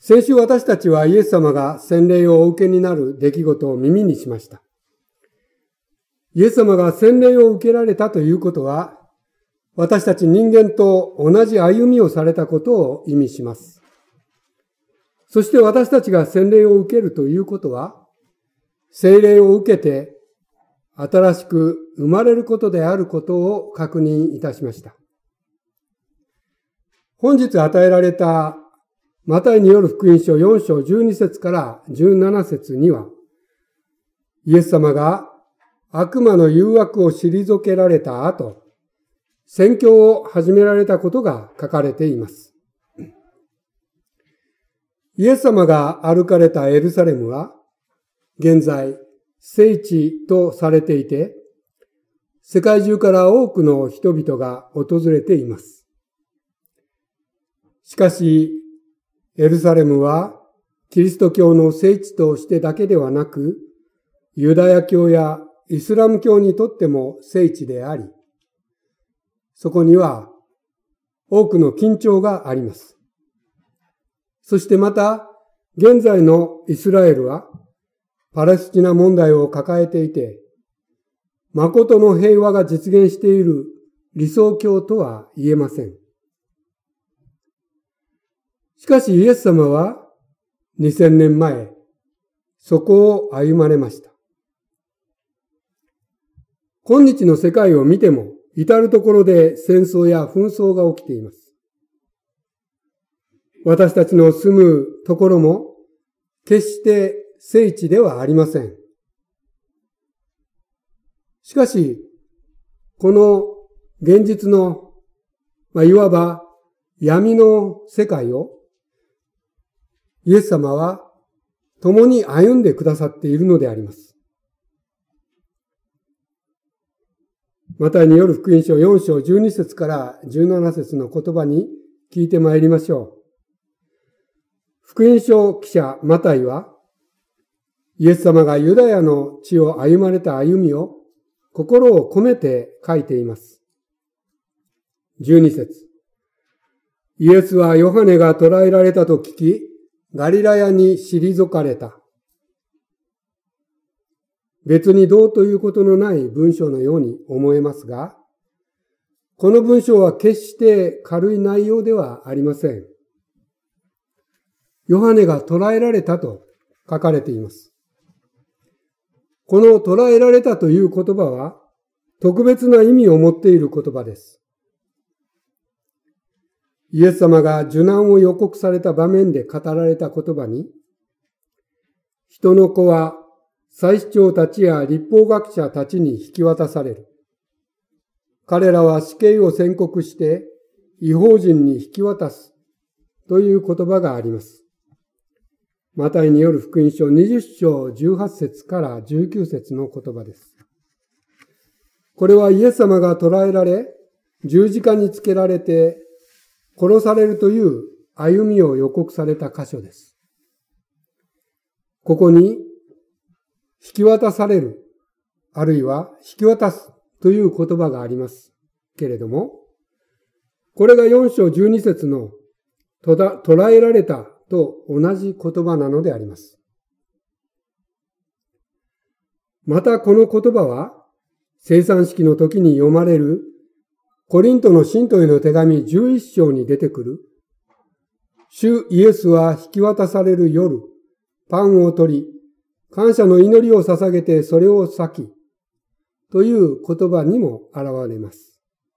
先週私たちはイエス様が洗礼をお受けになる出来事を耳にしました。イエス様が洗礼を受けられたということは、私たち人間と同じ歩みをされたことを意味します。そして私たちが洗礼を受けるということは、聖霊を受けて新しく生まれることであることを確認いたしました。本日与えられたマタイによる福音書4章12節から17節には、イエス様が悪魔の誘惑を退けられた後、宣教を始められたことが書かれています。イエス様が歩かれたエルサレムは、現在、聖地とされていて、世界中から多くの人々が訪れています。しかし、エルサレムはキリスト教の聖地としてだけではなく、ユダヤ教やイスラム教にとっても聖地であり、そこには多くの緊張があります。そしてまた、現在のイスラエルはパレスチナ問題を抱えていて、誠の平和が実現している理想郷とは言えません。しかしイエス様は2000年前、そこを歩まれました。今日の世界を見ても、至るところで戦争や紛争が起きています。私たちの住むところも、決して聖地ではありません。しかし、この現実の、いわば闇の世界を、イエス様は共に歩んでくださっているのであります。マタイによる福音書4章12節から17節の言葉に聞いてまいりましょう。福音書記者マタイは、イエス様がユダヤの地を歩まれた歩みを心を込めて書いています。12節。イエスはヨハネが捕らえられたと聞き、ガリラヤに退かれた。別にどうということのない文章のように思えますが、この文章は決して軽い内容ではありません。ヨハネが捕らえられたと書かれています。この捕らえられたという言葉は特別な意味を持っている言葉です。イエス様が受難を予告された場面で語られた言葉に、人の子は祭司長たちや律法学者たちに引き渡される。彼らは死刑を宣告して異邦人に引き渡すという言葉があります。マタイによる福音書20章18節から19節の言葉です。これはイエス様が捕らえられ、十字架につけられて殺されるという歩みを予告された箇所です。ここに引き渡される、あるいは引き渡すという言葉がありますけれども、これが4章12節の捕らえられたと同じ言葉なのであります。またこの言葉は聖餐式の時に読まれるコリントの信徒への手紙11章に出てくる、主イエスは引き渡される夜、パンを取り、感謝の祈りを捧げてそれを裂き、という言葉にも現れます。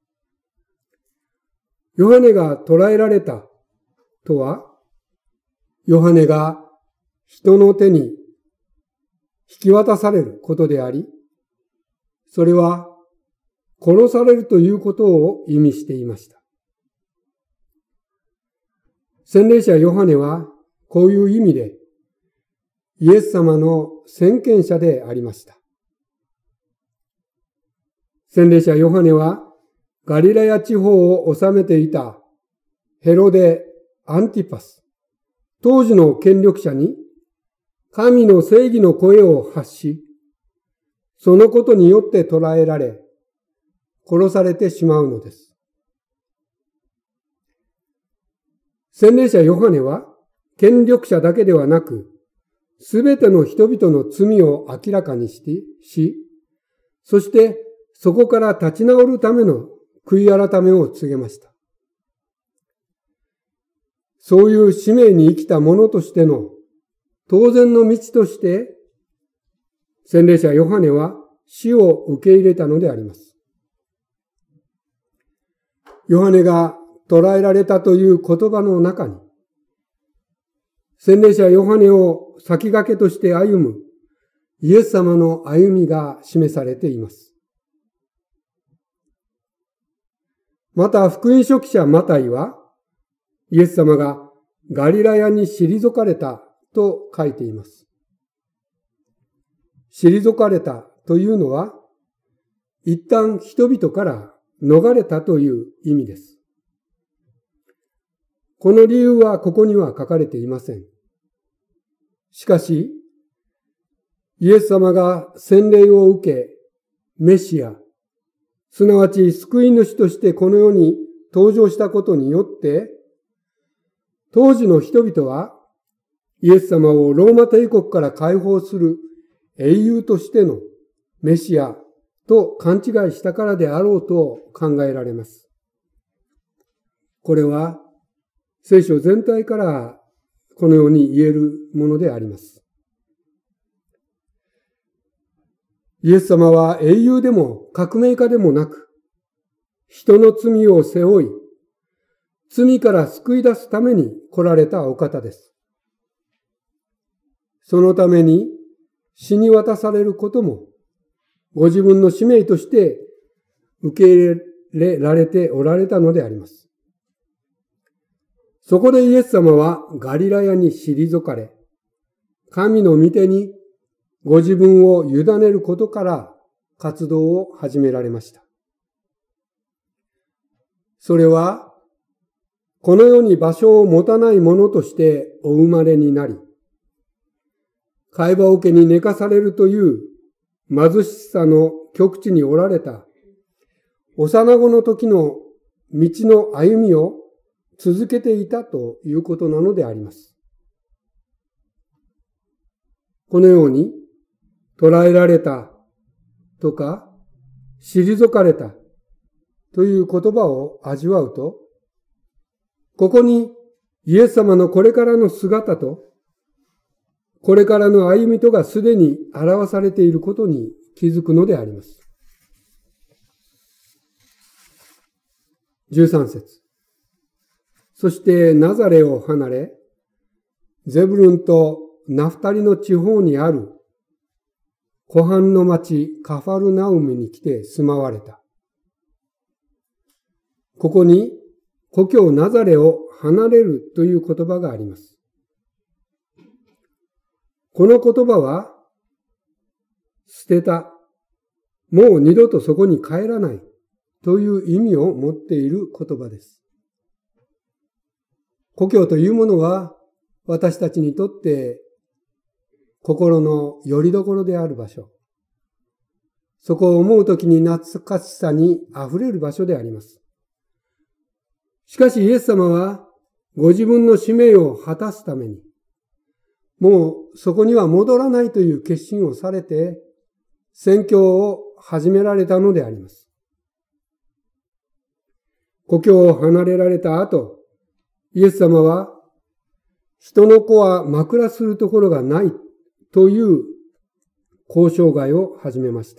ヨハネが捕らえられたとは、ヨハネが人の手に引き渡されることであり、それは殺されるということを意味していました。洗礼者ヨハネはこういう意味でイエス様の先見者でありました。洗礼者ヨハネはガリラヤ地方を治めていたヘロデ・アンティパス、当時の権力者に神の正義の声を発し、そのことによって捕らえられ、殺されてしまうのです。洗礼者ヨハネは権力者だけではなく、すべての人々の罪を明らかにし、そしてそこから立ち直るための悔い改めを告げました。そういう使命に生きた者としての当然の道として、洗礼者ヨハネは死を受け入れたのであります。ヨハネが捕らえられたという言葉の中に、洗礼者ヨハネを先駆けとして歩むイエス様の歩みが示されています。また福音書記者マタイは、イエス様がガリラヤに退かれたと書いています。退かれたというのは、一旦人々から逃れたという意味です。この理由はここには書かれていません。しかし、イエス様が洗礼を受け、メシア、すなわち救い主としてこの世に登場したことによって、当時の人々はイエス様をローマ帝国から解放する英雄としてのメシアと勘違いしたからであろうと考えられます。これは聖書全体からこのように言えるものであります。イエス様は英雄でも革命家でもなく、人の罪を背負い、罪から救い出すために来られたお方です。そのために死に渡されることも、ご自分の使命として受け入れられておられたのであります。そこでイエス様はガリラヤに退かれ、神の御手にご自分を委ねることから活動を始められました。それは、この世に場所を持たない者としてお生まれになり、貝羽桶に寝かされるという貧しさの極地におられた幼子の時の道の歩みを続けていたということなのであります。このように捕らえられたとか退かれたという言葉を味わうと、ここにイエス様のこれからの姿とこれからの歩みとがすでに表されていることに気づくのであります。13節。そしてナザレを離れ、ゼブルンとナフタリの地方にある湖畔の町カファルナウムに来て住まわれた。ここに故郷ナザレを離れるという言葉があります。この言葉は、捨てた、もう二度とそこに帰らないという意味を持っている言葉です。故郷というものは、私たちにとって心の拠り所である場所。そこを思うときに懐かしさに溢れる場所であります。しかしイエス様はご自分の使命を果たすために、もうそこには戻らないという決心をされて、宣教を始められたのであります。故郷を離れられた後、イエス様は、人の子は枕するところがないという交渉外を始めました。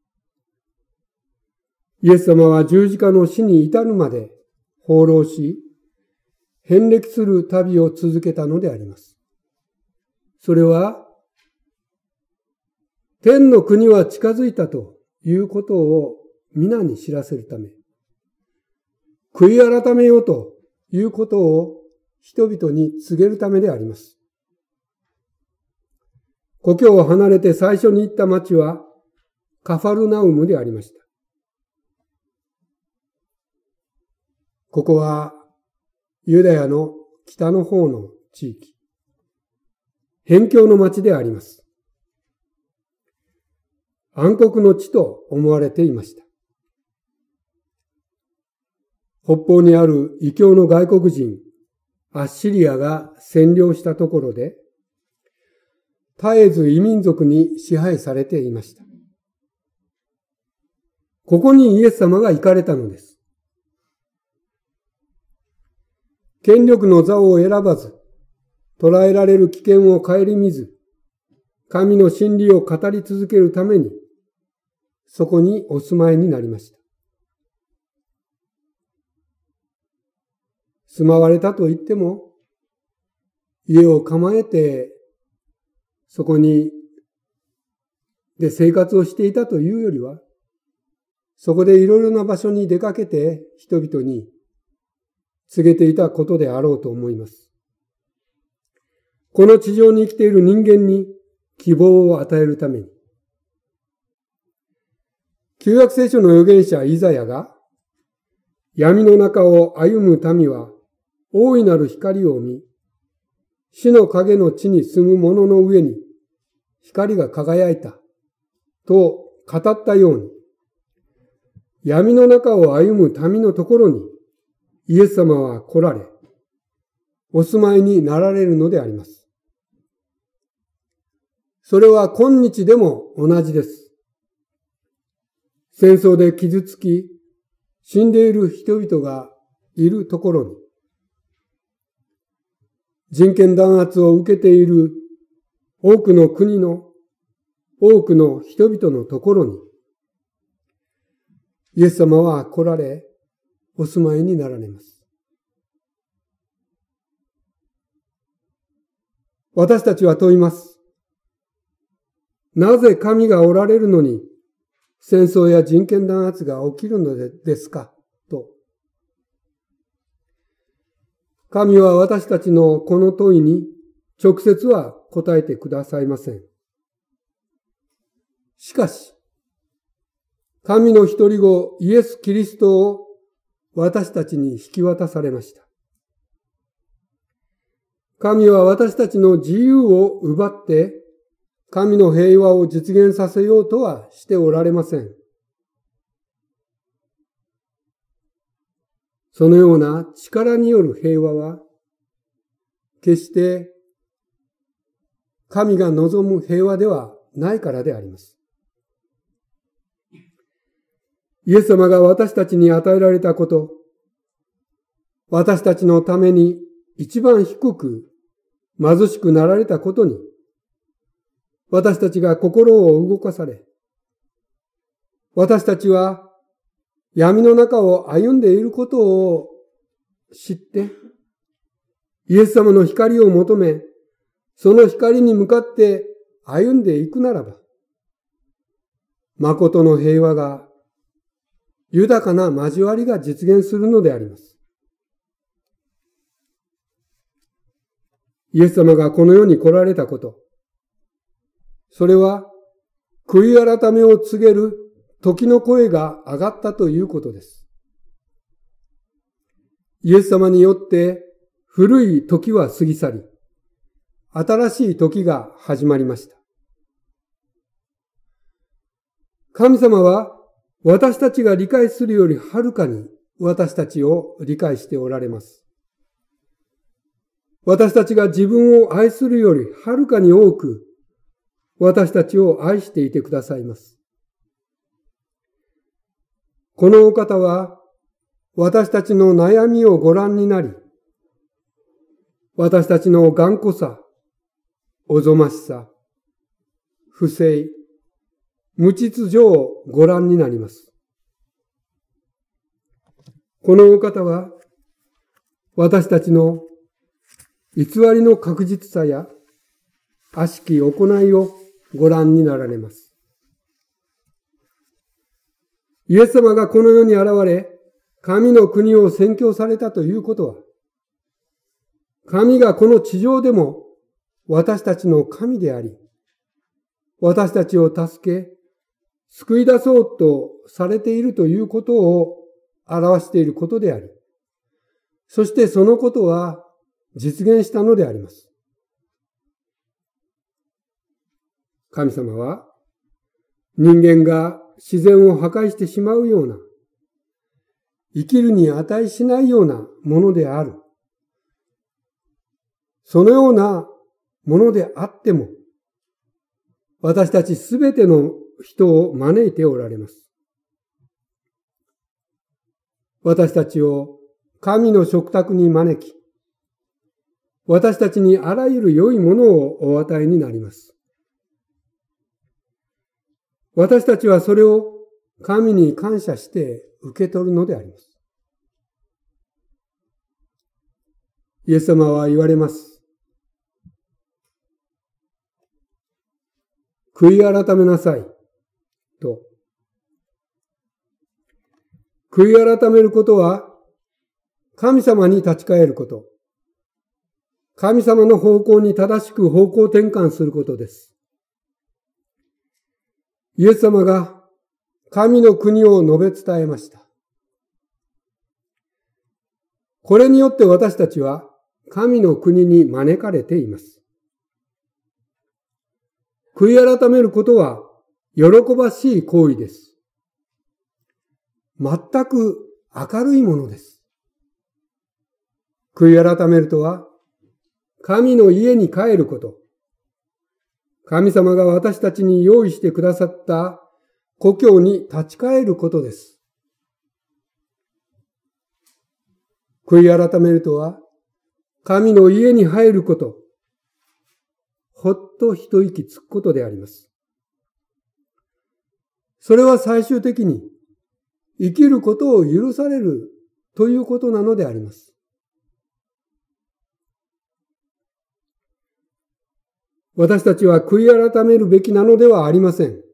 イエス様は十字架の死に至るまで放浪し、遍歴する旅を続けたのであります。それは、天の国は近づいたということを皆に知らせるため、悔い改めようということを人々に告げるためであります。故郷を離れて最初に行った町はカファルナウムでありました。ここはユダヤの北の方の地域、辺境の町であります。暗黒の地と思われていました。北方にある異教の外国人、 アッシリアが占領したところで、絶えず異民族に支配されていました。ここにイエス様が行かれたのです。権力の座を選ばず、捉えられる危険を顧みず、神の真理を語り続けるために、そこにお住まいになりました。住まわれたと言っても、家を構えて、そこにで生活をしていたというよりは、そこでいろいろな場所に出かけて人々に告げていたことであろうと思います。この地上に生きている人間に希望を与えるために。旧約聖書の預言者イザヤが、闇の中を歩む民は大いなる光を見、死の影の地に住む者の上に光が輝いたと語ったように、闇の中を歩む民のところにイエス様は来られ、お住まいになられるのであります。それは今日でも同じです。戦争で傷つき、死んでいる人々がいるところに、人権弾圧を受けている多くの国の多くの人々のところに、イエス様は来られ、お住まいになられます。私たちは問います。なぜ神がおられるのに、戦争や人権弾圧が起きるのですかと。神は私たちのこの問いに直接は答えてくださいません。しかし、神の一人子イエス・キリストを私たちに引き渡されました。神は私たちの自由を奪って神の平和を実現させようとはしておられません。そのような力による平和は決して神が望む平和ではないからであります。イエス様が私たちに与えられたこと、私たちのために一番低く貧しくなられたことに、私たちが心を動かされ、私たちは闇の中を歩んでいることを知って、イエス様の光を求め、その光に向かって歩んでいくならば、誠の平和が、豊かな交わりが実現するのであります。イエス様がこの世に来られたこと、それは悔い改めを告げる時の声が上がったということです。イエス様によって古い時は過ぎ去り、新しい時が始まりました。神様は私たちが理解するよりはるかに私たちを理解しておられます。私たちが自分を愛するよりはるかに多く私たちを愛していてくださいます。このお方は私たちの悩みをご覧になり、私たちの頑固さ、おぞましさ、不正、無秩序をご覧になります。このお方は私たちの偽りの確実さや悪しき行いをご覧になられます。イエス様がこの世に現れ、神の国を宣教されたということは、神がこの地上でも私たちの神であり、私たちを助け、救い出そうとされているということを表していることであり、そしてそのことは実現したのであります。神様は人間が自然を破壊してしまうような、生きるに値しないようなものである。 そのようなものであっても、私たちすべての人を招いておられます。私たちを神の食卓に招き、私たちにあらゆる良いものをお与えになります。私たちはそれを神に感謝して受け取るのであります。イエス様は言われます。悔い改めなさい。と。悔い改めることは、神様に立ち返ること。神様の方向に正しく方向転換することです。イエス様が神の国を述べ伝えました。これによって私たちは神の国に招かれています。悔い改めることは喜ばしい行為です。全く明るいものです。悔い改めるとは、神の家に帰ること。神様が私たちに用意してくださった故郷に立ち返ることです。悔い改めるとは、神の家に入ること。ほっと一息つくことであります。それは最終的に生きることを許されるということなのであります。私たちは悔い改めるべきなのではありません。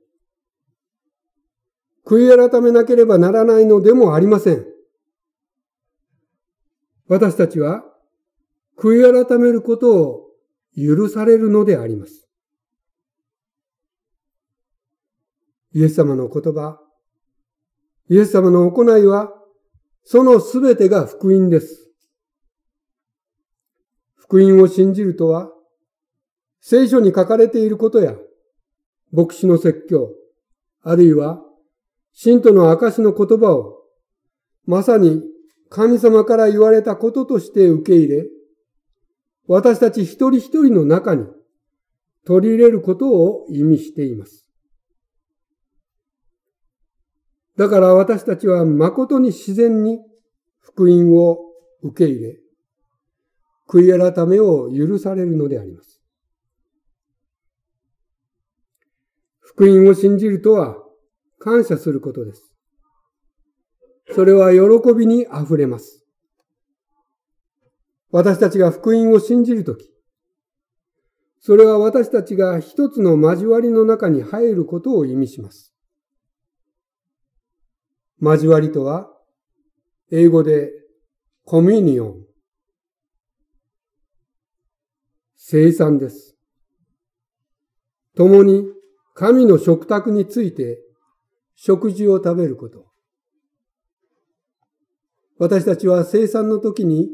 悔い改めなければならないのでもありません。私たちは悔い改めることを許されるのであります。イエス様の言葉、イエス様の行いは、そのすべてが福音です。福音を信じるとは、聖書に書かれていることや、牧師の説教、あるいは、信徒の証の言葉を、まさに神様から言われたこととして受け入れ、私たち一人一人の中に取り入れることを意味しています。だから私たちは誠に自然に福音を受け入れ、悔い改めを許されるのであります。福音を信じるとは感謝することです。それは喜びにあふれます。私たちが福音を信じるとき、それは私たちが一つの交わりの中に入ることを意味します。交わりとは、英語でコミュニオン、聖餐です。共に神の食卓について食事を食べること。私たちは聖餐の時に、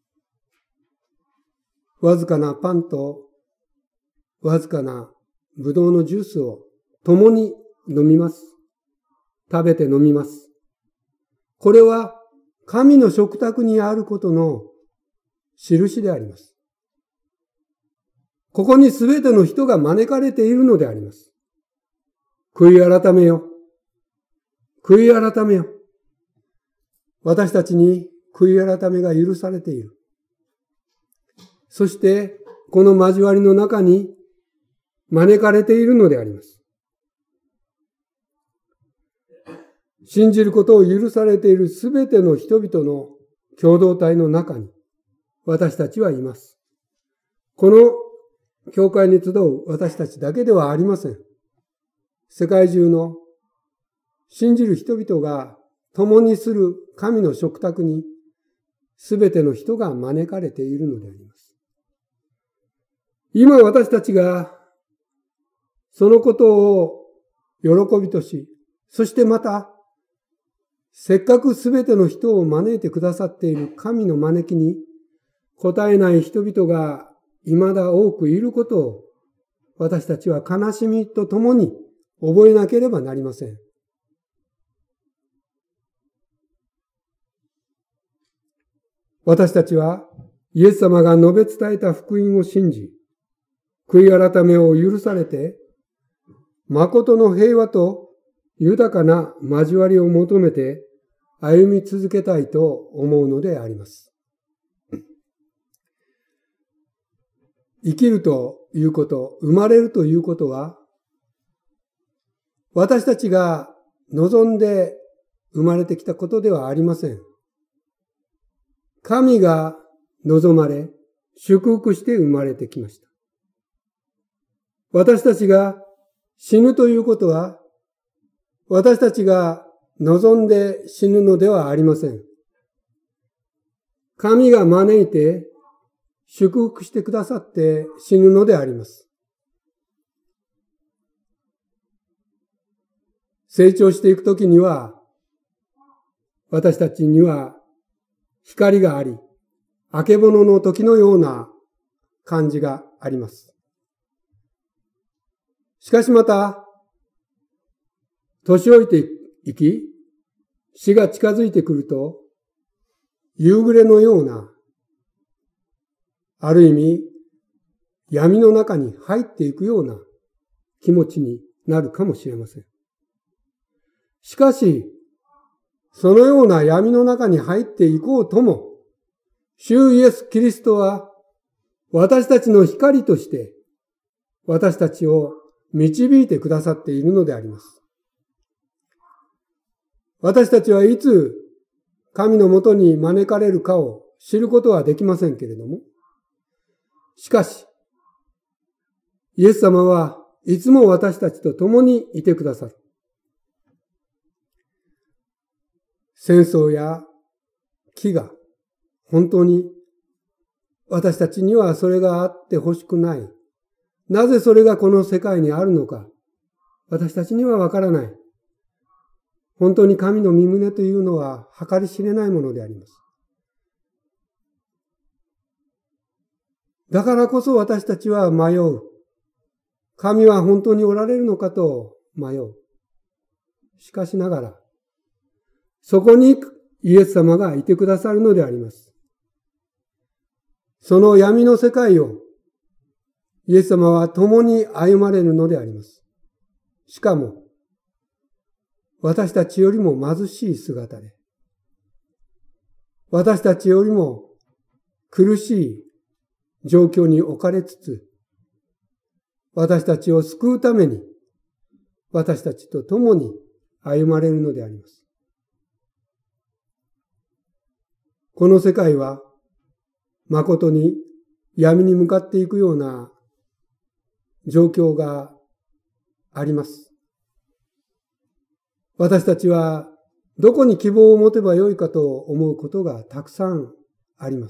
わずかなパンとわずかなブドウのジュースを共に飲みます。食べて飲みます。これは神の食卓にあることの印であります。ここにすべての人が招かれているのであります。悔い改めよ。悔い改めよ。私たちに悔い改めが許されている。そして、この交わりの中に招かれているのであります。信じることを許されているすべての人々の共同体の中に私たちはいます。この教会に集う私たちだけではありません。世界中の信じる人々が共にする神の食卓にすべての人が招かれているのであります。今私たちがそのことを喜びとし、そしてまたせっかくすべての人を招いてくださっている神の招きに応えない人々が未だ多くいることを私たちは悲しみとともに覚えなければなりません。私たちはイエス様が述べ伝えた福音を信じ、悔い改めを許されて、誠の平和と豊かな交わりを求めて歩み続けたいと思うのであります。生きるということ、生まれるということは、私たちが望んで生まれてきたことではありません。神が望まれ、祝福して生まれてきました。私たちが死ぬということは、私たちが望んで死ぬのではありません。神が招いて祝福してくださって死ぬのであります。成長していくときには、私たちには光があり、あけぼのの時のような感じがあります。しかしまた、年老いていき、死が近づいてくると、夕暮れのような、ある意味、闇の中に入っていくような気持ちになるかもしれません。しかし、そのような闇の中に入っていこうとも、主イエス・キリストは私たちの光として私たちを導いてくださっているのであります。私たちはいつ神のもとに招かれるかを知ることはできませんけれども、しかし、イエス様はいつも私たちと共にいてくださる。戦争や飢餓、本当に私たちにはそれがあってほしくない。なぜそれがこの世界にあるのか、私たちにはわからない。本当に神の御胸というのは計り知れないものであります。だからこそ私たちは迷う。神は本当におられるのかと迷う。しかしながら、そこにイエス様がいてくださるのであります。その闇の世界をイエス様は共に歩まれるのであります。しかも、私たちよりも貧しい姿で、私たちよりも苦しい状況に置かれつつ、私たちを救うために、私たちと共に歩まれるのであります。この世界は、誠に闇に向かっていくような状況があります。私たちはどこに希望を持てばよいかと思うことがたくさんあります。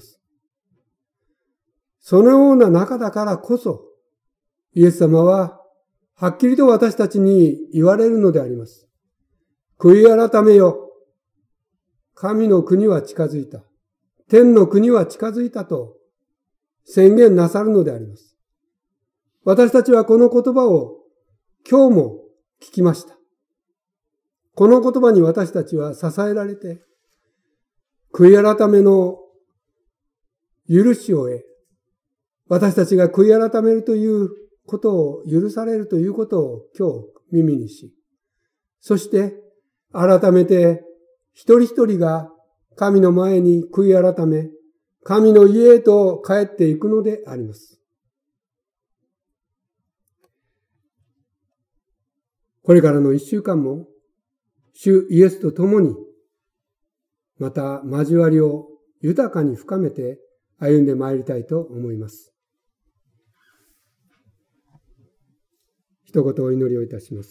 そのような中だからこそ、イエス様ははっきりと私たちに言われるのであります。悔い改めよ。神の国は近づいた。天の国は近づいたと宣言なさるのであります。私たちはこの言葉を今日も聞きました。この言葉に私たちは支えられて、悔い改めの許しを得、私たちが悔い改めるということを許されるということを今日耳にし、そして改めて一人一人が神の前に悔い改め、神の家へと帰っていくのであります。これからの一週間も、主イエスと共に、また交わりを豊かに深めて歩んでまいりたいと思います。一言お祈りをいたします。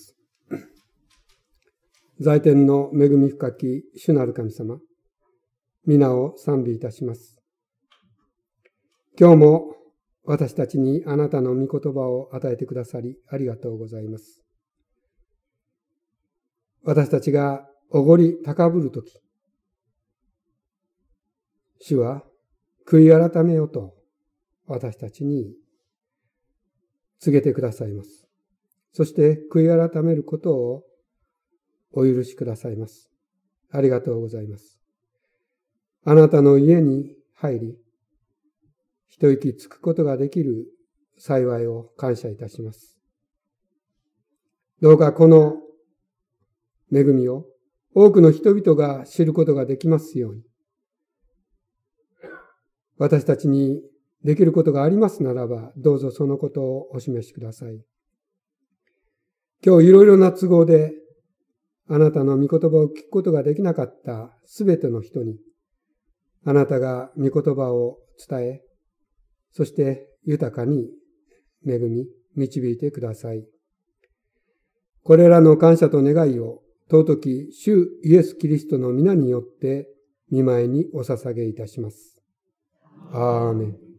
在天の恵み深き主なる神様、皆を賛美いたします。今日も私たちにあなたの御言葉を与えてくださりありがとうございます。私たちがおごり高ぶるとき、主は悔い改めよと私たちに告げてくださいます。そして悔い改めることをお許しくださいます。ありがとうございます。あなたの家に入り、 一息つくことができる幸いを感謝いたします。どうかこの恵みを多くの人々が知ることができますように、私たちにできることがありますならば、どうぞそのことをお示しください。今日いろいろな都合であなたの御言葉を聞くことができなかったすべての人に、あなたが御言葉を伝え、そして豊かに恵み、導いてください。これらの感謝と願いを尊き主イエス・キリストの皆によって御前にお捧げいたします。アーメン。